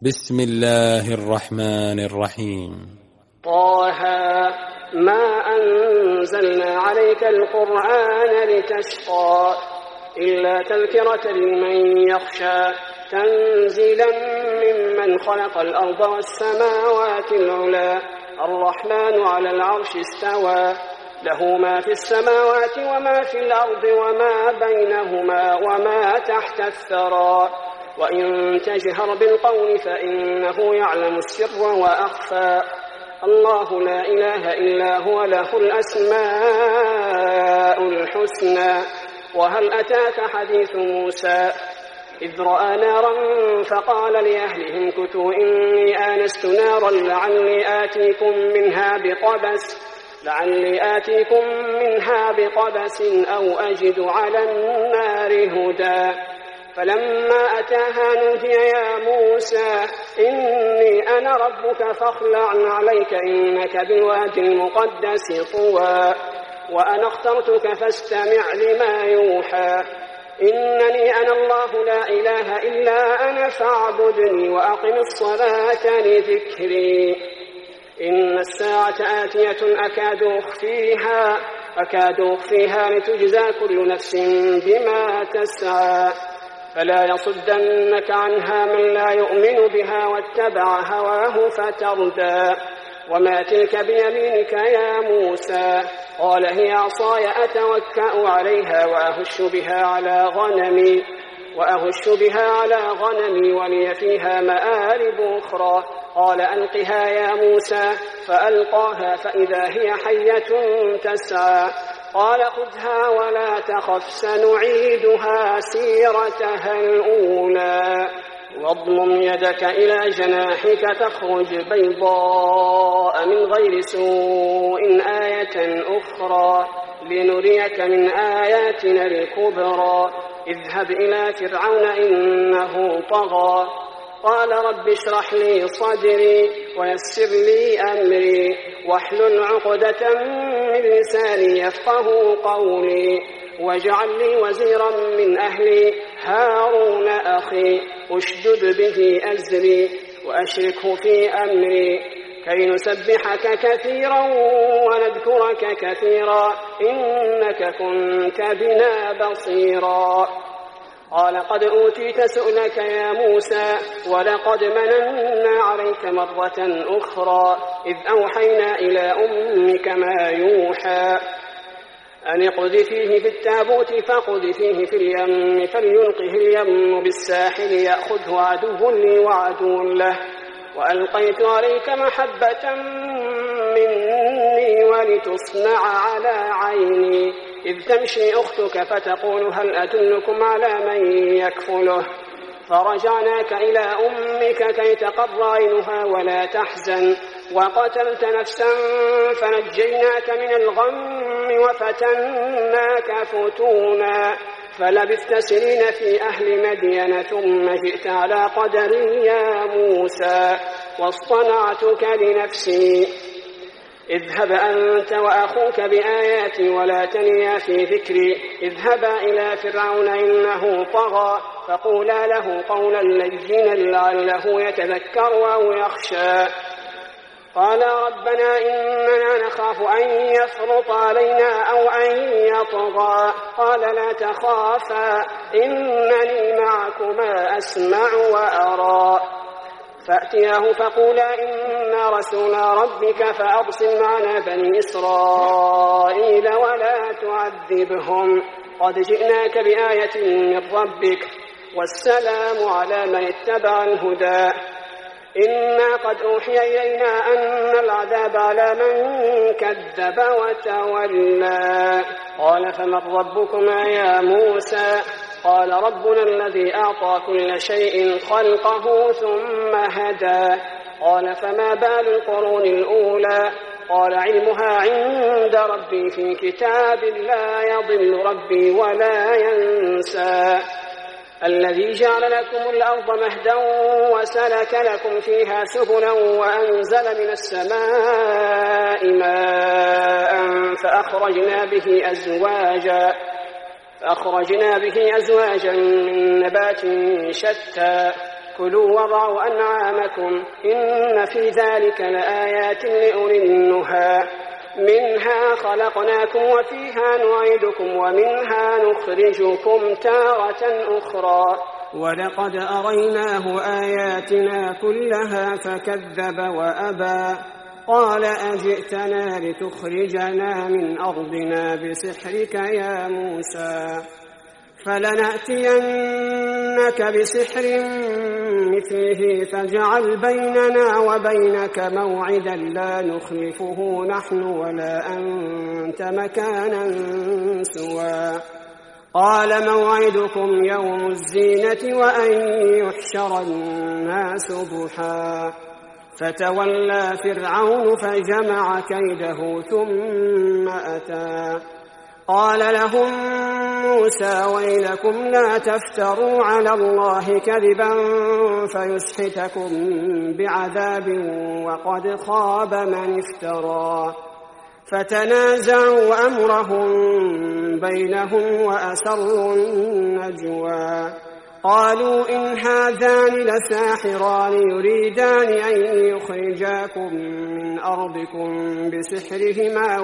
بسم الله الرحمن الرحيم. طه ما أنزلنا عليك القرآن لتشقى إلا تذكرة لمن يخشى تنزيلا ممن خلق الأرض والسماوات العلى الرحمن على العرش استوى له ما في السماوات وما في الأرض وما بينهما وما تحت الثرى وإن تجهر بالقول فإنه يعلم السر وأخفى الله لا إله إلا هو له الأسماء الحسنى وهل أتاك حديث موسى إذ رأى نارا فقال لأهلهم كثوا إني آنست نارا لعلي آتيكم منها بقبس أو أجد على النار هدى فلما أتاها نودي يا موسى إني أنا ربك فاخلع عليك إنك بالوادي المقدس طوى وأنا اخترتك فاستمع لما يوحى إنني أنا الله لا إله إلا أنا فاعبدني وأقم الصلاة لذكري إن الساعة آتية أكاد أخفيها لتجزى كل نفس بما تسعى فلا يصدنك عنها من لا يؤمن بها واتبع هواه فتردى وما تلك بيمينك يا موسى قال هي عصاي أتوكأ عليها وأهش بها على غنمي ولي فيها مآرب أخرى قال ألقها يا موسى فألقاها فإذا هي حية تسعى قال خذها ولا تخف سنعيدها سيرتها الأولى واضمم يدك إلى جناحك تخرج بيضاء من غير سوء آية أخرى لنريك من آياتنا الكبرى اذهب إلى فرعون إنه طغى قال رب اشرح لي صدري ويسر لي أمري واحلل عقدة من لساني يفقه قولي واجعل لي وزيرا من أهلي هارون أخي اشدد به أزري وأشركه في أمري كي نسبحك كثيرا ونذكرك كثيرا إنك كنت بنا بصيرا قال قد أوتيت سؤلك يا موسى ولقد مننا عليك مرة أخرى إذ أوحينا إلى أمك ما يوحى أن اقذفيه في التابوت فاقذفيه في اليم فليلقه اليم بالساحل يأخذه عدو لي وعدو له وألقيت عليك محبة مني ولتصنع على عيني إذ تمشي أختك فتقول هل أدلكم على من يكفله فرجعناك إلى أمك كي تقر عينها ولا تحزن وقتلت نفسا فنجيناك من الغم وفتناك فتونا فلبثت سنين في أهل مدين ثم جئت على قدر يا موسى واصطنعتك لنفسي اذهب أنت وأخوك بآياتي ولا تنيا في ذكري اذهبا إلى فرعون إنه طغى فقولا له قولا لينا لعله يتذكر أو يخشى قال ربنا إننا نخاف أن يفرط علينا أو أن يطغى قال لا تخافا إنني معكما أسمع وأرى فأتياه فقولا إنا رسول ربك فأرسل معنا بني إسرائيل ولا تعذبهم قد جئناك بآية من ربك والسلام على من اتبع الهدى إنا قد أوحي إلينا أن العذاب على من كذب وتولى قال فمن ربكما يا موسى قال ربنا الذي أعطى كل شيء خلقه ثم هدى قال فما بال القرون الأولى قال علمها عند ربي في كتاب لا يضل ربي ولا ينسى الذي جعل لكم الأرض مهدا وسلك لكم فيها سبلا وأنزل من السماء ماء فأخرجنا به أزواجا من نبات شتى كلوا وارعوا أنعامكم إن في ذلك لآيات لأولي النهى منها خلقناكم وفيها نعيدكم ومنها نخرجكم تارة أخرى ولقد أريناه آياتنا كلها فكذب وأبى قال أجئتنا لتخرجنا من أرضنا بسحرك يا موسى فلنأتينك بسحر مثله فاجعل بيننا وبينك موعدا لا نخلفه نحن ولا أنت مكانا سوى قال موعدكم يوم الزينة وأن يحشر الناس ضحى فتولى فرعون فجمع كيده ثم أتى قال لهم موسى ويلكم لا تفتروا على الله كذبا فيسحتكم بعذاب وقد خاب من افترى فتنازعوا أمرهم بينهم وأسروا النجوى قالوا إن هذان لساحران يريدان أن يخرجاكم من أرضكم بسحرهما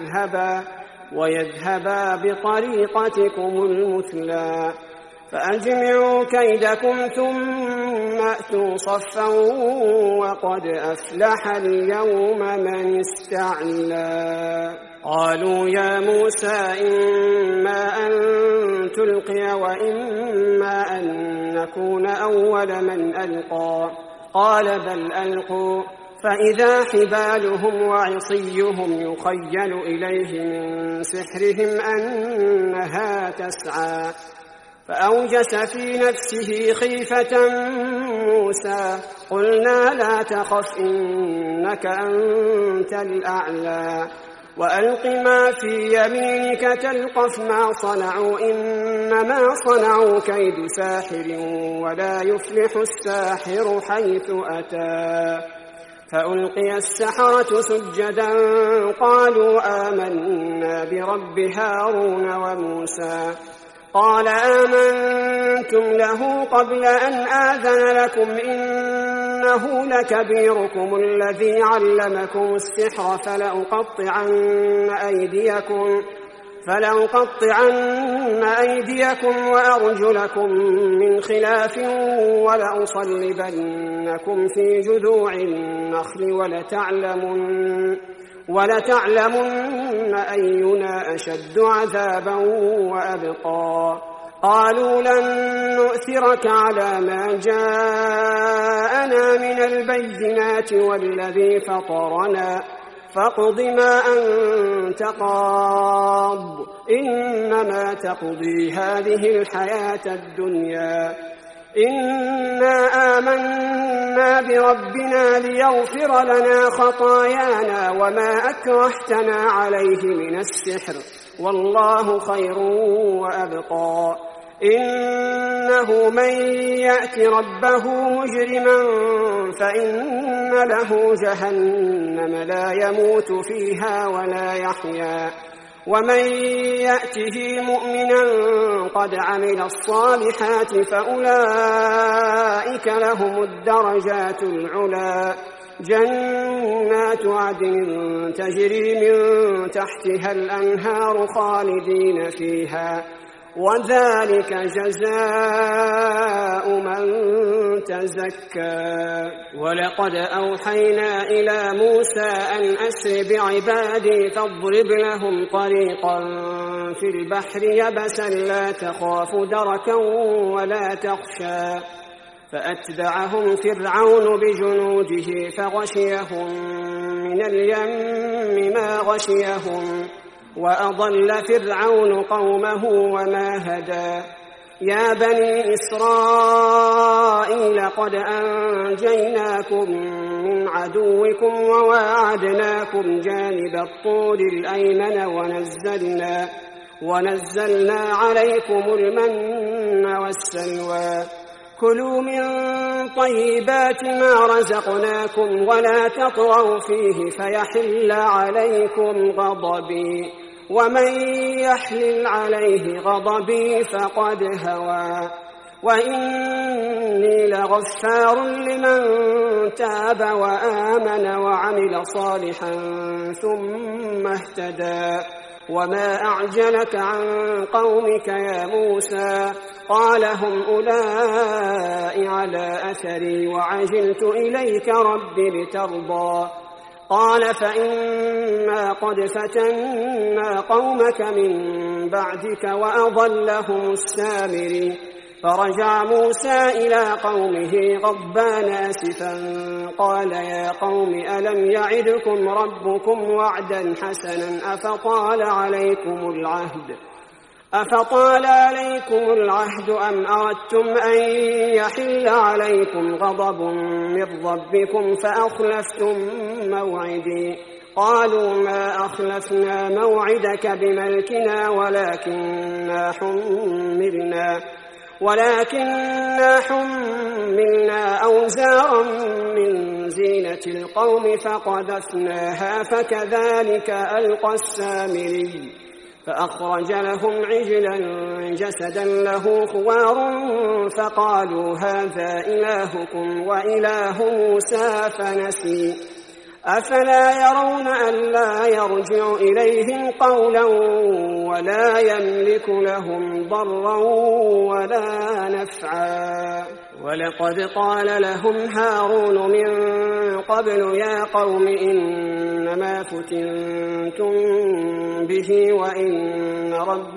ويذهبا بطريقتكم المثلى فأجمعوا كيدكم ثم أتوا صفا وقد أفلح اليوم من استعلى قالوا يا موسى إما أن تلقي وإما أن نكون أول من ألقى قال بل ألقوا فإذا حبالهم وعصيهم يخيل إليه من سحرهم أنها تسعى فأوجس في نفسه خيفة موسى قلنا لا تخف إنك أنت الأعلى وألق ما في يمينك تلقف ما صنعوا إنما صنعوا كيد ساحر ولا يفلح الساحر حيث أتى فألقي السحرة سجدا قالوا آمنا برب هارون وموسى قال آمنتم له قبل أن آذن لكم إنه لكبيركم الذي علمكم السحر فلأقطعن أيديكم وأرجلكم من خلاف ولأصلبنكم في جذوع النخل ولتعلمن أينا أشد عذابا وأبقى قالوا لن نؤثرك على ما جاءنا من البينات والذي فطرنا فاقض ما أنت قاض إنما تقضي هذه الحياة الدنيا إنا آمنا بربنا ليغفر لنا خطايانا وما أكرهتنا عليه من السحر والله خير وأبقى إنه من يأت ربه مجرما فإن له جهنم لا يموت فيها ولا يحيا ومن يأته مؤمنا قد عمل الصالحات فأولئك لهم الدرجات العلى جنات عدن تجري من تحتها الأنهار خالدين فيها وذلك جزاء من تزكى ولقد أوحينا إلى موسى أن أسر بعبادي فاضرب لهم طريقا في البحر يبسا لا تخاف دركا ولا تخشى فأتبعهم فرعون بجنوده فغشيهم من اليم ما غشيهم وأضل فرعون قومه وما هدى يا بني إسرائيل قد أنجيناكم من عدوكم وواعدناكم جانب الطور الأيمن ونزلنا عليكم المن والسلوى كلوا من طيبات ما رزقناكم ولا تطغوا فيه فيحل عليكم غضبي ومن يحلل عليه غضبي فقد هوى وإني لغفار لمن تاب وآمن وعمل صالحا ثم اهتدى وما أعجلك عن قومك يا موسى قال هم أولئك على أثري وعجلت إليك رب لترضى قال فإما قد فتنا قومك من بعدك وأضلهم السامري فرجع موسى إلى قومه غضبان آسفا قال يا قوم ألم يعدكم ربكم وعدا حسنا أفطال عليكم العهد أم أردتم أن يحل عليكم غضب من ربكم فأخلفتم موعدي قالوا ما أخلفنا موعدك بملكنا ولكننا حملنا أوزارا من زينة القوم فقذفناها فكذلك ألقى السامري فأخرج لهم عجلا جسدا له خوار فقالوا هذا إلهكم وإله موسى فنسي أفلا يرون ألا يرجع إليهم قولا ولا يملك لهم ضرا ولا نفعا ولقد قال لهم هارون من قبل يا قوم إنما فتنتم به وإن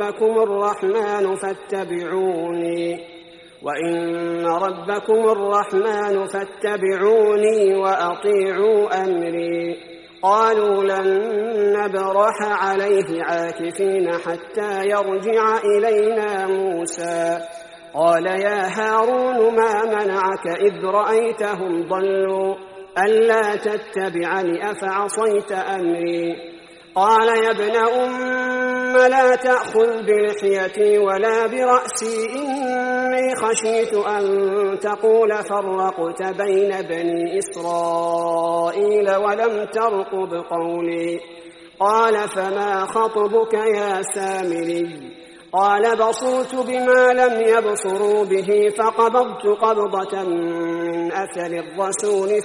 ربكم الرحمن فاتبعوني وأطيعوا أمري قالوا لن نبرح عليه عاكفين حتى يرجع إلينا موسى قال يا هارون ما منعك إذ رأيتهم ضلوا ألا تتبعني أفعصيت أمري قال يا ابن أم لا تأخذ بلحيتي ولا برأسي إني خشيت أن تقول فرقت بين بني إسرائيل ولم ترقب قولي قال فما خطبك يا سامري قال بصرت بما لم يبصروا به فقبضت قبضة من أثر الرسول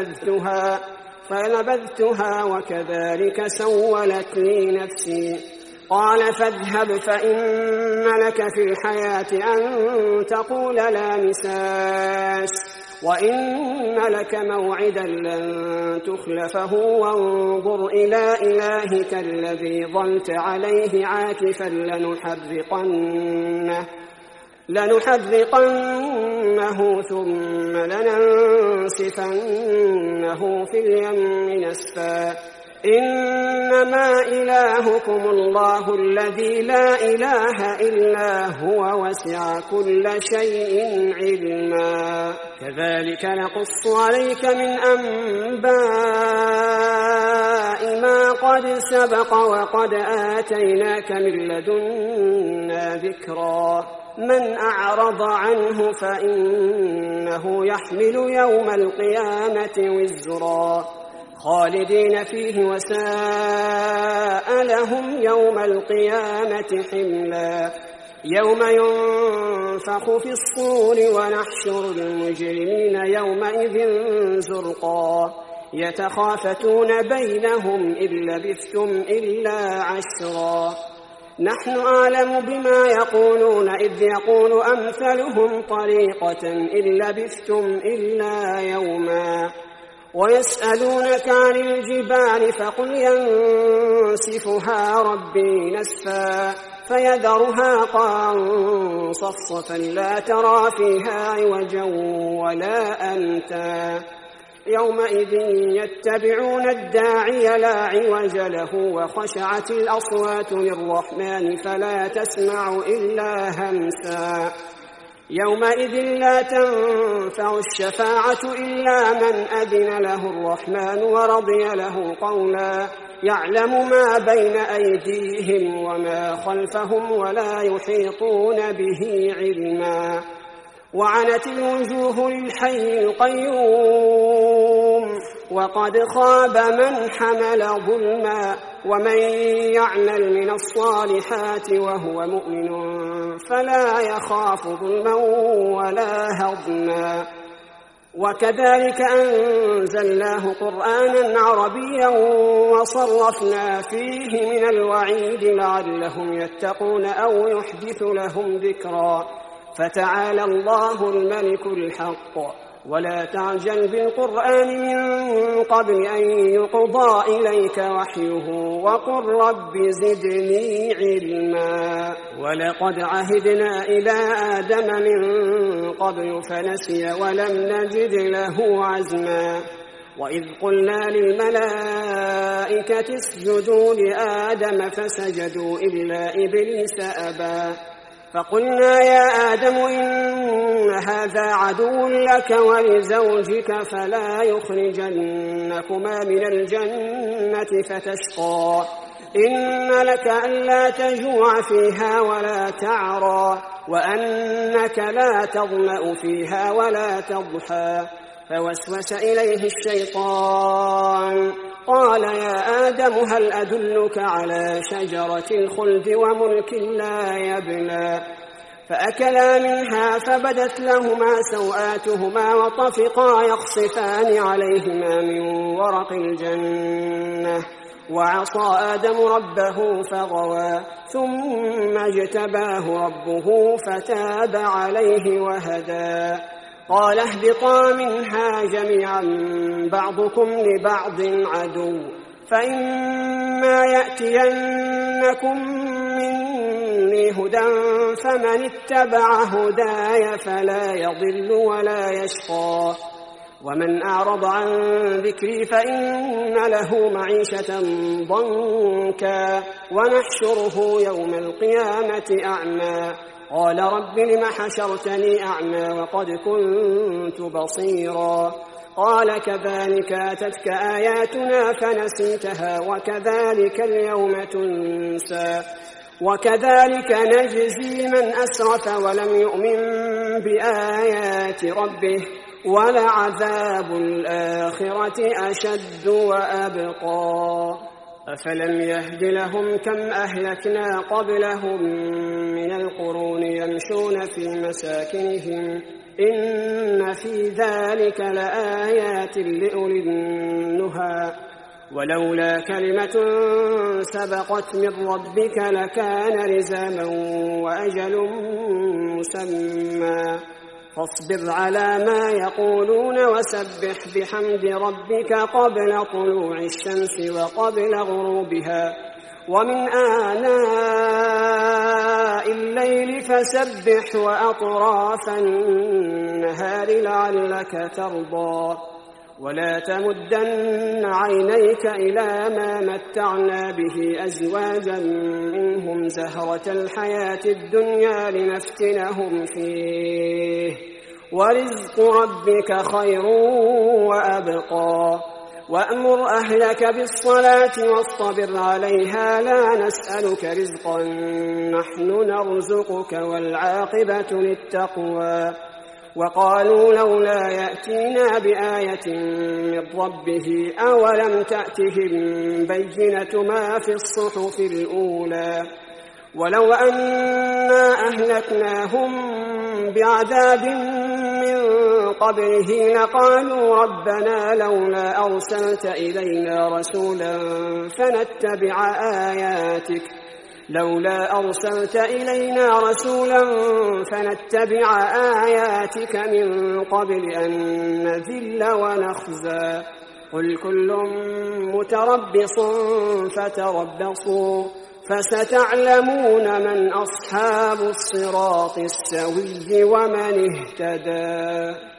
فنبذتها وكذلك سولت لي نفسي قال فاذهب فإن لك في الحياة أن تقول لا مساس وإن لك موعدا لن تخلفه وانظر إلى إلهك الذي ظلت عليه عاكفا لنحرقنه ثم لننسفنه في اليم نسفا إنما إلهكم الله الذي لا إله إلا هو وسع كل شيء علما كذلك نقص عليك من أنباء ما قد سبق وقد آتيناك من لدنا ذكرا من أعرض عنه فإنه يحمل يوم القيامة وزرا خالدين فيه وساء لهم يوم القيامة حملا يوم ينفخ في الصور ونحشر المجرمين يومئذ زرقا يتخافتون بينهم إن لبثتم إلا عشرا نحن أعلم بما يقولون إذ يقول أمثلهم طريقة إن لبثتم إلا يوما ويسألونك عن الجبال فقل ينسفها ربي نسفا فيذرها قاعا صفصفا لا ترى فيها عوجا ولا أمتا يومئذ يتبعون الداعي لا عوج له وخشعت الأصوات للرحمن فلا تسمع إلا همسا يومئذ لا تنفع الشفاعة إلا من أذن له الرحمن ورضي له قولا يعلم ما بين أيديهم وما خلفهم ولا يحيطون به علما وعنت الوجوه للحي القيوم وقد خاب من حمل ظلما ومن يعمل من الصالحات وهو مؤمن فلا يخاف ظلما ولا هضما. وكذلك أنزلناه قرآنا عربيا وصرفنا فيه من الوعيد لعلهم يتقون أو يحدث لهم ذكرا. فتعالى الله الملك الحق ولا تعجل بالقرآن من قبل أن يقضى إليك وحيه وقل رب زدني علما. ولقد عهدنا إلى آدم من قبل فنسي ولم نجد له عزما. وإذ قلنا للملائكة اسجدوا لآدم فسجدوا إلا إبليس أبى. فقلنا يا آدم إن هذا عدو لك ولزوجك فلا يخرجنكما من الجنة فتشقى. إن لك ألا تجوع فيها ولا تعرى وأنك لا تظمأ فيها ولا تضحى. فوسوس إليه الشيطان قال يا آدم هل أدلك على شجرة الخلد وملك لا يبلى. فأكلا منها فبدت لهما سوآتهما وطفقا يخصفان عليهما من ورق الجنة. وعصى آدم ربه فغوى ثم اجتباه ربه فتاب عليه وهدى. قال اهبطا منها جميعا بعضكم لبعض عدو فإما يأتينكم مني هدى فمن اتبع هداي فلا يضل ولا يشقى. ومن أعرض عن ذكري فإن له معيشة ضنكا ونحشره يوم القيامة أعمى. قال رب لم حشرتني أعمى وقد كنت بصيرا. قال كذلك أتتك آياتنا فنسيتها وكذلك اليوم تنسى. وكذلك نجزي من أسرف ولم يؤمن بآيات ربه ولعذاب الآخرة أشد وأبقى. أفلم يهد لهم كم أهلكنا قبلهم من القرون يمشون في مساكنهم إن في ذلك لآيات لأولي النهى. ولولا كلمة سبقت من ربك لكان لزاما وأجل مسمى. فاصبر على ما يقولون وسبح بحمد ربك قبل طلوع الشمس وقبل غروبها ومن آناء الليل فسبح وأطراف النهار لعلك ترضى. ولا تمدن عينيك إلى ما متعنا به أزواجا منهم زهرة الحياة الدنيا لنفتنهم فيه ورزق ربك خير وأبقى. وأمر أهلك بالصلاة واصطبر عليها لا نسألك رزقا نحن نرزقك والعاقبة للتقوى. وقالوا لولا يأتينا بآية من ربه أولم تأتهم بينة ما في الصحف الأولى. ولو أنا أهلكناهم بعذاب من قبله لقالوا ربنا لولا أرسلت إلينا رسولا فنتبع آياتك من قبل أن نذل ونخزى. قل كل متربص فتربصوا فستعلمون من أصحاب الصراط السوي ومن اهتدى.